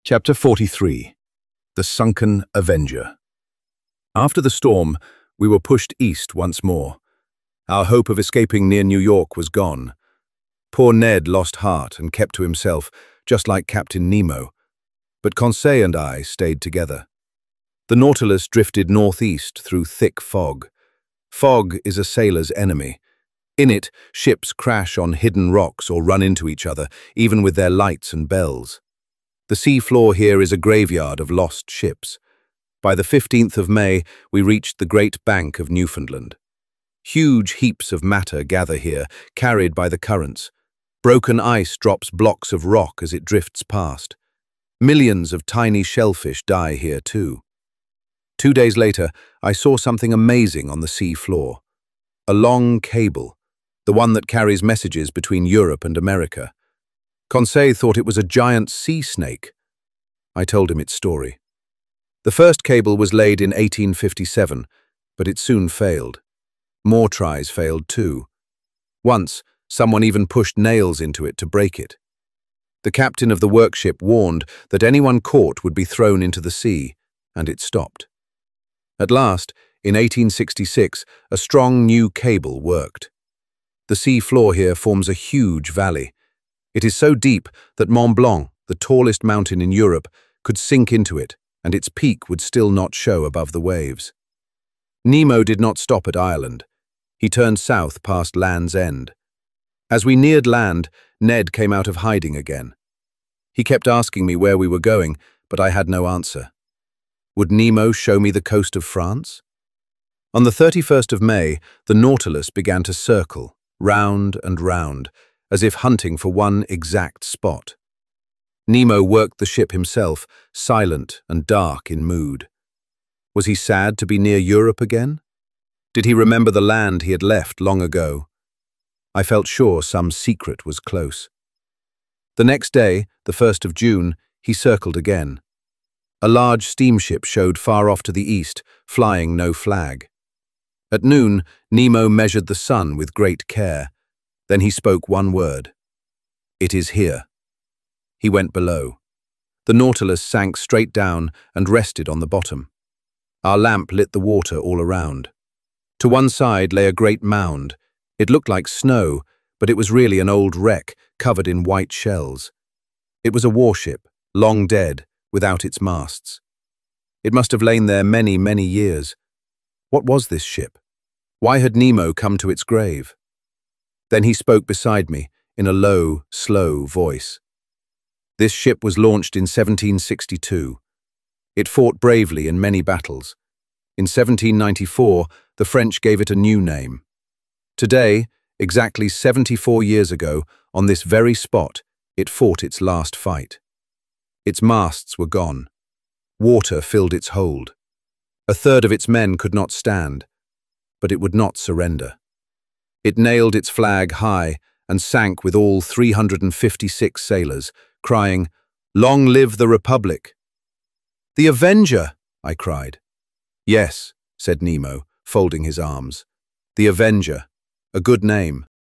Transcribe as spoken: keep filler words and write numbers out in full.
Chapter forty-three. The Sunken Avenger. After the storm, we were pushed east once more. Our hope of escaping near New York was gone. Poor Ned lost heart and kept to himself, just like Captain Nemo. But Conseil and I stayed together. The Nautilus drifted northeast through thick fog. Fog is a sailor's enemy. In it, ships crash on hidden rocks or run into each other, even with their lights and bells. The sea floor here is a graveyard of lost ships. By the fifteenth of May, we reached the Great Bank of Newfoundland. Huge heaps of matter gather here, carried by the currents. Broken ice drops blocks of rock as it drifts past. Millions of tiny shellfish die here too. Two days later, I saw something amazing on the sea floor. A long cable, the one that carries messages between Europe and America. Conseil thought it was a giant sea snake. I told him its story. The first cable was laid in eighteen fifty-seven, but it soon failed. More tries failed too. Once, someone even pushed nails into it to break it. The captain of the workship warned that anyone caught would be thrown into the sea, and it stopped. At last, in eighteen sixty-six, a strong new cable worked. The sea floor here forms a huge valley. It is so deep that Mont Blanc, the tallest mountain in Europe, could sink into it, and its peak would still not show above the waves. Nemo did not stop at Ireland. He turned south past Land's End. As we neared land, Ned came out of hiding again. He kept asking me where we were going, but I had no answer. Would Nemo show me the coast of France? On the thirty-first of May, the Nautilus began to circle, round and round, as if hunting for one exact spot. Nemo worked the ship himself, silent and dark in mood. Was he sad to be near Europe again? Did he remember the land he had left long ago? I felt sure some secret was close. The next day, the first of June, he circled again. A large steamship showed far off to the east, flying no flag. At noon, Nemo measured the sun with great care. Then he spoke one word. "It is here." He went below. The Nautilus sank straight down and rested on the bottom. Our lamp lit the water all around. To one side lay a great mound. It looked like snow, but it was really an old wreck covered in white shells. It was a warship, long dead, without its masts. It must have lain there many, many years. What was this ship? Why had Nemo come to its grave? Then he spoke beside me, in a low, slow voice. This ship was launched in seventeen sixty-two. It fought bravely in many battles. In seventeen ninety-four, the French gave it a new name. Today, exactly seventy-four years ago, on this very spot, it fought its last fight. Its masts were gone. Water filled its hold. A third of its men could not stand, but it would not surrender. It nailed its flag high and sank with all three hundred fifty-six sailors, crying, "Long live the Republic!" "The Avenger!" I cried. "Yes," said Nemo, folding his arms. "The Avenger. A good name."